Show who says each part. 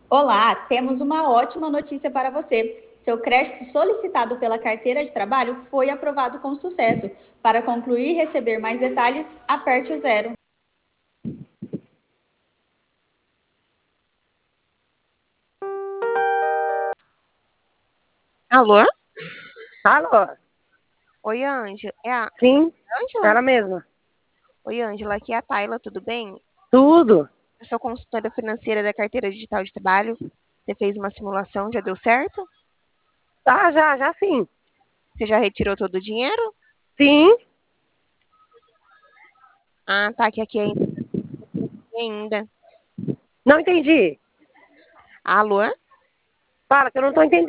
Speaker 1: Olá, temos uma ótima notícia para você. Seu crédito solicitado pela carteira de trabalho foi aprovado com sucesso. Para concluir e receber mais detalhes, aperte o zero.
Speaker 2: Alô?
Speaker 3: Alô?
Speaker 2: Oi, Ângela. É a
Speaker 3: Sim,
Speaker 2: Ângela?
Speaker 3: ela mesma.
Speaker 2: Oi, Ângela. Aqui é a Tayla, tudo bem?
Speaker 3: Tudo?
Speaker 2: Eu sou consultora financeira da carteira digital de trabalho. Você fez uma simulação, já deu certo?
Speaker 3: Ah, já sim.
Speaker 2: Você já retirou todo o dinheiro?
Speaker 3: Sim,
Speaker 2: Ah, tá, que aqui ainda.
Speaker 3: não entendi.
Speaker 2: Alô?
Speaker 3: Fala que eu não tô entendendo.